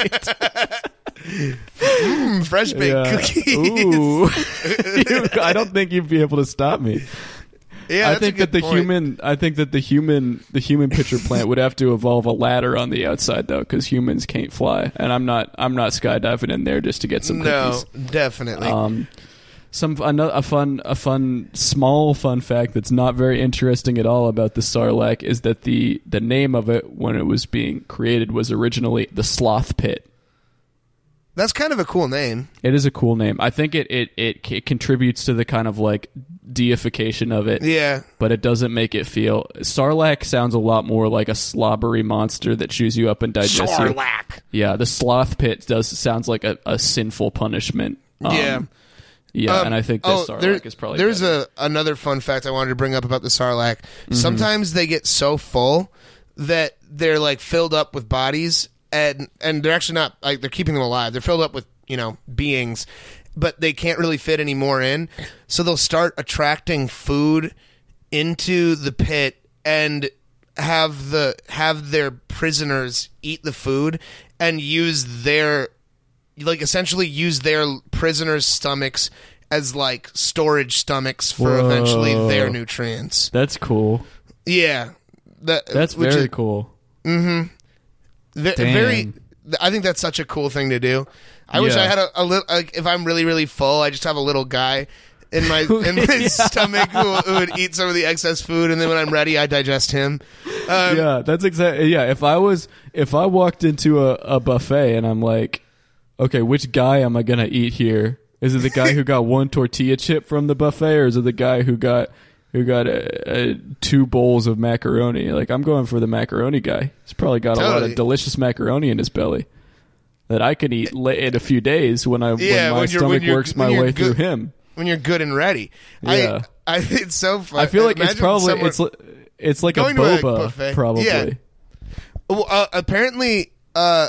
mm, fresh baked yeah. cookies. Ooh. I don't think you'd be able to stop me. Yeah, I that's think a good that the point. human, I think that the human, the human pitcher plant would have to evolve a ladder on the outside though, because humans can't fly, and I'm not, I'm not skydiving in there just to get some cookies. No, definitely. Um, Some another a fun a fun small fun fact that's not very interesting at all about the sarlacc is that the the name of it when it was being created was originally the sloth pit. That's kind of a cool name. It is a cool name. I think it, it, it, it contributes to the kind of like deification of it. Yeah. But it doesn't make it feel... Sarlacc sounds a lot more like a slobbery monster that chews you up and digests you. Sarlacc. Yeah, the sloth pit does sounds like a, a sinful punishment. Um, yeah. Yeah, Um, and I think the oh, Sarlacc there- is probably There's better. a another fun fact I wanted to bring up about the Sarlacc. Sometimes they get so full that they're like filled up with bodies, and and they're actually not like they're keeping them alive. They're filled up with, you know, beings, but they can't really fit any more in. So they'll start attracting food into the pit and have the have their prisoners eat the food and use their like essentially use their prisoners' stomachs as like storage stomachs for Whoa. eventually their nutrients. That's cool. Yeah, that, That's which very is cool. ve- Damn. very. I think that's such a cool thing to do. I wish Yeah. I had a, a little. Like, if I'm really really full, I just have a little guy in my in my Yeah. stomach who, who would eat some of the excess food, and then when I'm ready, I digest him. Um, Yeah, that's exactly. Yeah, if I was, if I walked into a, a buffet and I'm like, okay, which guy am I gonna eat here? Is it the guy who got one tortilla chip from the buffet, or is it the guy who got who got a, a, two bowls of macaroni? Like, I'm going for the macaroni guy. He's probably got a lot Totally. of delicious macaroni in his belly that I can eat la- in a few days when I Yeah, when my when you're- stomach when you're- works my when you're way through good- him. When you're good and ready, Yeah. I, I it's so fun. I feel like it's Imagine probably someone- it's li- it's like a Going to a boba, buffet. probably. Yeah. Well, uh, apparently, uh,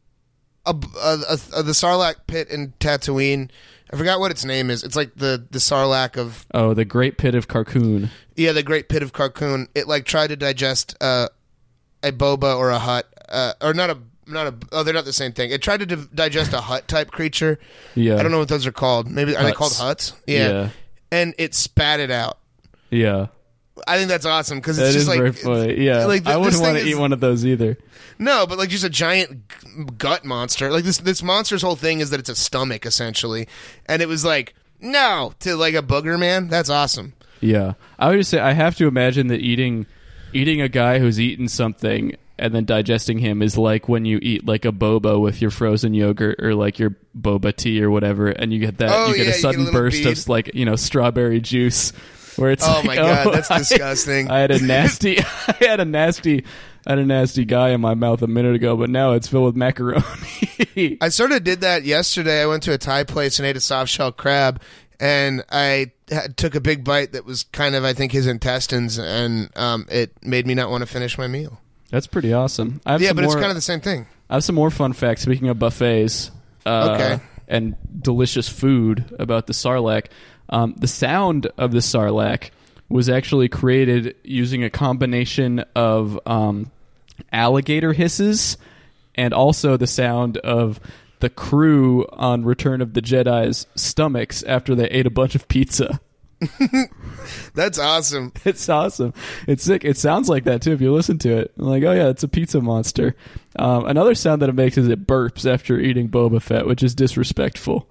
a, a, a, the Sarlacc pit in Tatooine. I forgot what its name is. It's like the the Sarlacc of Oh, the Great Pit of Carcoon. yeah, the Great Pit of Carcoon. It like tried to digest uh, a boba or a hut, uh, or not a not a. Oh, they're not the same thing. It tried to di- digest a hut type creature. Yeah, I don't know what those are called. Maybe are they Huts. called huts? Yeah. Yeah. And it spat it out. Yeah. I think that's awesome because That it's is just like very funny. Yeah, like, th- I wouldn't this want to thing eat is- one of those either. No, but like just a giant g- gut monster. Like this this monster's whole thing is that it's a stomach essentially, and it was like no to like a booger man. That's awesome. Yeah, I would just say I have to imagine that eating eating a guy who's eaten something and then digesting him is like when you eat like a boba with your frozen yogurt or like your boba tea or whatever, and you get that Oh, you get yeah, you a get a sudden little burst bead. of like you know strawberry juice. Where it's Oh like, my God, that's I- disgusting. I had a nasty, I had a nasty, I had a nasty guy in my mouth a minute ago, but now it's filled with macaroni. I sort of did that yesterday. I went to a Thai place and ate a soft shell crab, and I had, took a big bite that was kind of I think his intestines, and um, it made me not want to finish my meal. That's pretty awesome. I have Yeah, some but more, it's kind of the same thing. I have some more fun facts. Speaking of buffets, uh, Okay. and delicious food about the Sarlacc. Um, the sound of the Sarlacc was actually created using a combination of um, alligator hisses and also the sound of the crew on Return of the Jedi's stomachs after they ate a bunch of pizza. That's awesome. It's awesome. It's sick. It sounds like that too if you listen to it. I'm like, oh yeah, it's a pizza monster. Um, another sound that it makes is it burps after eating Boba Fett, which is disrespectful.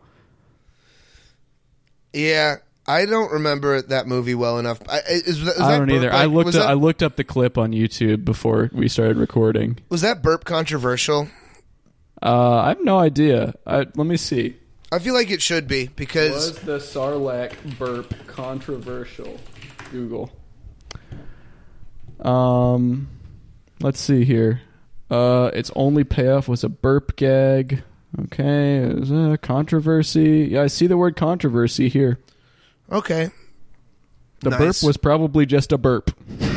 Yeah, I don't remember that movie well enough. I, is, is that I don't burp, either. like, I looked. Was Up, that, I looked up the clip on YouTube before we started recording. was that burp controversial? Uh, I have no idea. I, let me see. I feel like it should be because Was the Sarlacc burp controversial? Google. Um, let's see here. Uh, its only payoff was a burp gag. Okay, it was a controversy. Yeah, I see the word controversy here. okay. The Nice. burp was probably just a burp.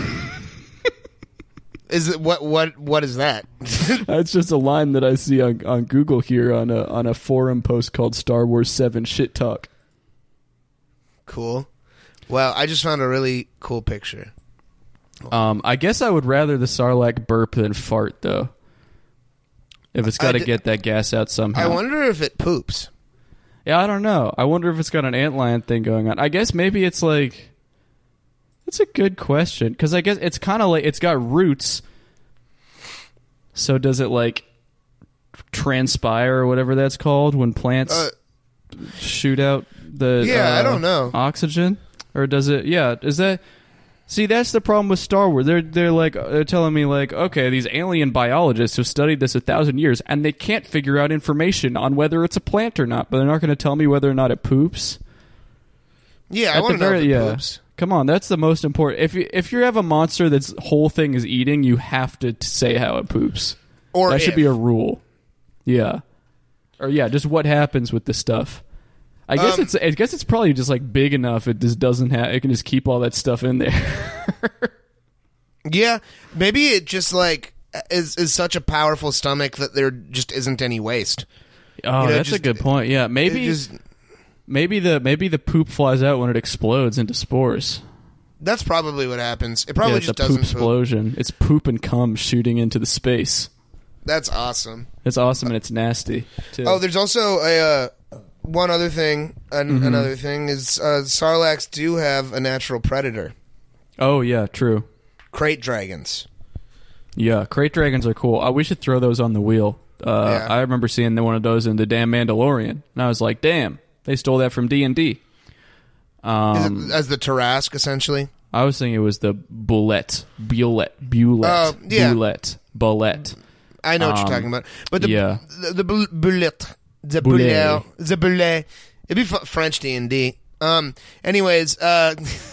Is it what what what is that? That's just a line that I see on, on Google here on a on a forum post called Star Wars seven Shit Talk. Cool. Well, I just found a really cool picture. Um, I guess I would rather the Sarlacc burp than fart, though. If it's got to I d- get that gas out somehow. I wonder if it poops. Yeah, I don't know. I wonder if it's got an antlion thing going on. I guess maybe it's like... That's a good question. Because I guess it's kind of like... It's got roots. So does it, like, transpire or whatever that's called when plants Uh, shoot out the Yeah, uh, I don't know. oxygen? Or does it... Yeah, is that... See, that's the problem with Star Wars. They're they're like they're telling me like, okay, these alien biologists have studied this a thousand years, and they can't figure out information on whether it's a plant or not. But they're not going to tell me whether or not it poops. Yeah, I At want the to know very- if it yeah. poops. Come on, that's the most important. If you if you have a monster that's whole thing is eating, you have to t- say how it poops. Or that should if. be a rule. Yeah, or yeah, just what happens with the stuff. I guess Um, it's I guess it's probably just like big enough. It just doesn't have. It can just keep all that stuff in there. Yeah, maybe it just like is is such a powerful stomach that there just isn't any waste. Oh, You know, that's a just- good point. Yeah, It maybe just- maybe the maybe the poop flies out when it explodes into spores. that's probably what happens. It Yeah, probably it's just a poop doesn't poop. explosion. It's poop and cum shooting into the space. That's awesome. It's awesome and it's nasty too. Oh, there's also a uh, one other thing. An, Mm-hmm. Another thing is uh, Sarlaccs do have a natural predator: oh yeah, true. crate dragons. Yeah, crate dragons are cool. Uh, we should throw those on the wheel. Uh, Yeah. I remember seeing the, one of those in the damn Mandalorian, and I was like, "Damn, they stole that from D and D." Is Um, it, as the Tarrasque, essentially. I was thinking it was the Bullet, Bullet, Bullet, Oh, yeah. Bullet, Bullet. I know what Um, you're talking about, but the yeah. the, the bul- bullet, the Boulet. bullet, the bullet. It'd be f- French D and D. Um. Anyways, uh,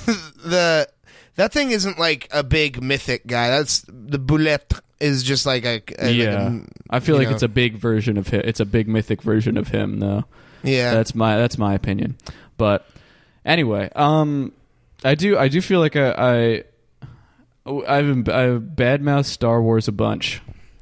the that thing isn't like a big mythic guy. That's the bullet is just like a, a yeah, Like a, I feel you like know. it's a big version of him. It's a big mythic version of him, though. yeah. That's my that's my opinion. But anyway, um, I do I do feel like I, I I've I've badmouthed Star Wars a bunch.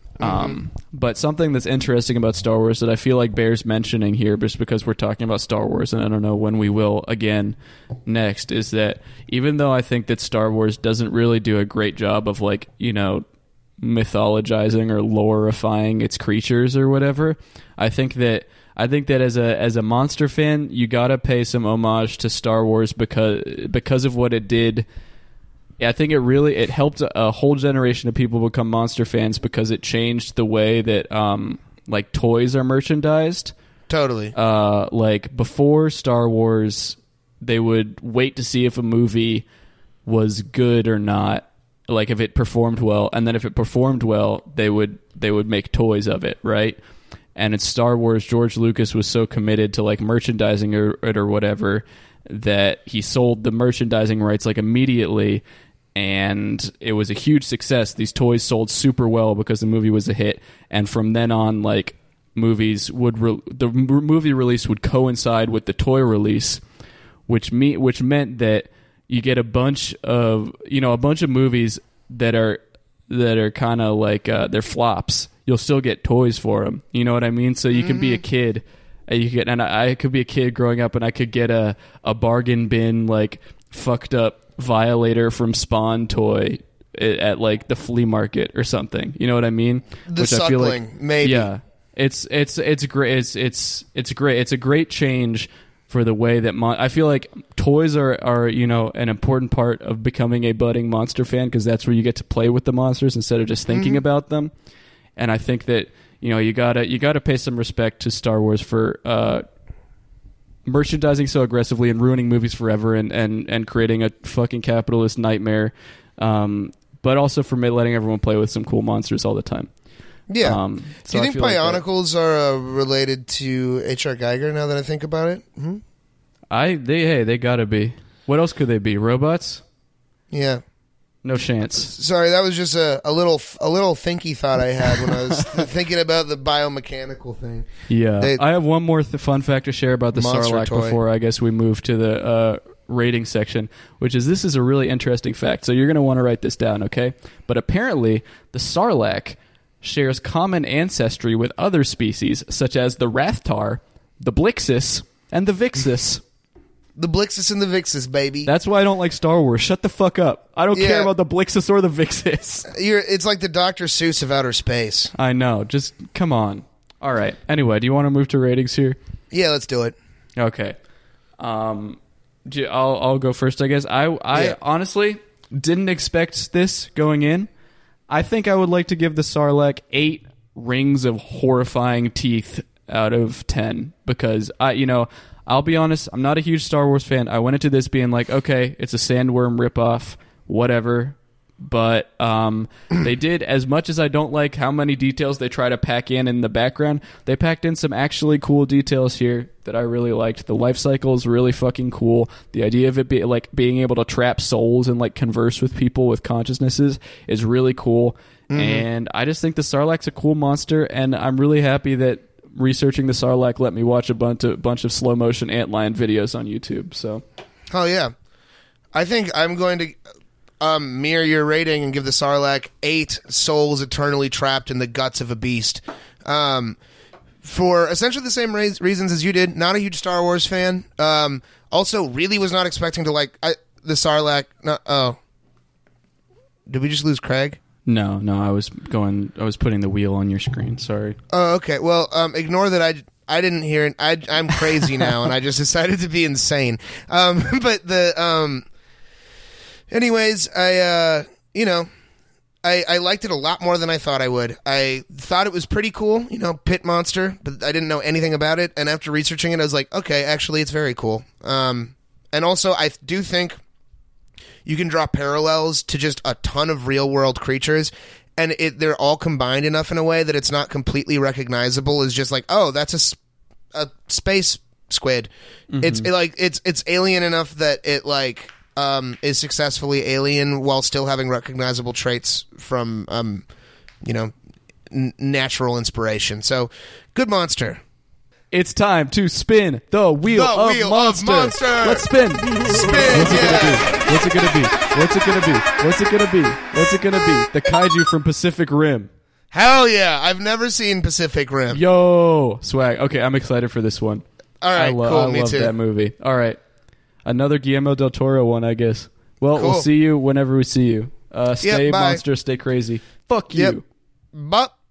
Um, but something that's interesting about Star Wars that I feel like bears mentioning here, just because we're talking about Star Wars, and I don't know when we will again next, is that even though I think that Star Wars doesn't really do a great job of like you know mythologizing or lorifying its creatures or whatever, I think that I think that as a as a monster fan, you gotta pay some homage to Star Wars because because of what it did. I think it really it helped a, a whole generation of people become monster fans because it changed the way that um, like toys are merchandised. Totally. Uh, like before Star Wars, they would wait to see if a movie was good or not, like if it performed well, and then if it performed well, they would they would make toys of it, right? And in Star Wars, George Lucas was so committed to like merchandising or, it or whatever that he sold the merchandising rights like immediately, and it was a huge success. These toys sold super well because the movie was a hit, and from then on, like movies would re- the m- movie release would coincide with the toy release, which me which meant that you get a bunch of you know a bunch of movies that are that are kind of like uh, they're flops. You'll still get toys for them. You know what I mean? So you can be a kid. And you get, and I, I could be a kid growing up, and I could get a, a bargain bin like fucked up Violator from Spawn toy at, at like the flea market or something. You know what I mean? The Which I feel like, Suckling, maybe. Yeah, it's it's it's great. It's it's it's great. It's a great change for the way that mon- I feel like toys are are you know an important part of becoming a budding monster fan because that's where you get to play with the monsters instead of just thinking Mm-hmm. about them. And I think that you know you gotta you gotta pay some respect to Star Wars for uh, merchandising so aggressively and ruining movies forever and, and, and creating a fucking capitalist nightmare, um, but also for ma- letting everyone play with some cool monsters all the time. Yeah. Um, so Do you I think feel like that- Bionicles are uh, related to H R. Geiger? Now that I think about it, hmm? I they hey they gotta be. What else could they be? Robots? Yeah. No chance. Sorry, that was just a, a little a little thinky thought I had when I was thinking about the biomechanical thing. Yeah, They- I have one more th- fun fact to share about the Monster Sarlacc toy. before I guess we move to the uh, rating section, which is this is a really interesting fact. So you're going to want to write this down, okay? But apparently, the Sarlacc shares common ancestry with other species such as the Rathtar, the Blixus, and the Vixus. The Blixus and the Vixus, baby. That's why I don't like Star Wars. Shut the fuck up. I don't Yeah. care about the Blixus or the Vixus. You're, it's like the Doctor Seuss of outer space. I know. Just come on. All right. Anyway, do you want to move to ratings here? Yeah, let's do it. Okay. Um, do you- I'll I'll go first, I guess. I I Yeah. honestly didn't expect this going in. I think I would like to give the Sarlacc eight rings of horrifying teeth out of ten because I, you know, I'll be honest, I'm not a huge Star Wars fan. I went into this being like, okay, it's a sandworm ripoff, whatever. But um, they did, as much as I don't like how many details they try to pack in in the background, they packed in some actually cool details here that I really liked. The life cycle is really fucking cool. The idea of it be, like being able to trap souls and like converse with people with consciousnesses is really cool. Mm-hmm. And I just think the Sarlacc's a cool monster, and I'm really happy that researching the Sarlacc let me watch a bunch of, bunch of slow motion antlion videos on YouTube. So, oh yeah, I think I'm going to um, mirror your rating and give the Sarlacc eight souls eternally trapped in the guts of a beast. Um, for essentially the same re- reasons as you did. Not a huge Star Wars fan. Um, also, really was not expecting to like I, the Sarlacc. No, oh, did we just lose Craig? No, no, I was going. I was putting the wheel on your screen. Sorry. Oh, okay. Well, um, ignore that. I, I didn't hear it. I, I'm crazy now, and I just decided to be insane. Um, but the um, anyways, I uh, you know, I I liked it a lot more than I thought I would. I thought it was pretty cool, you know, pit monster, but I didn't know anything about it. And after researching it, I was like, okay, actually, it's very cool. Um, and also, I do think you can draw parallels to just a ton of real world creatures, and it, they're all combined enough in a way that it's not completely recognizable as just like, oh, that's a, s- a space squid. Mm-hmm. It's it, like it's it's alien enough that it like um, is successfully alien while still having recognizable traits from um, you know n- natural inspiration. So, good monster. It's time to spin the wheel, the of, wheel monster. of monster. Let's spin. Spin. What's Yeah. it gonna be? What's it gonna be? What's it gonna be? What's it gonna be? The kaiju from Pacific Rim. Hell yeah! I've never seen Pacific Rim. Yo, swag. Okay, I'm excited for this one. All right, I lo- cool. I Me love too. that movie. All right, another Guillermo del Toro one, I guess. Well, Cool. we'll see you whenever we see you. Uh, stay Yep, bye. monster, stay crazy. Fuck you. Yep. But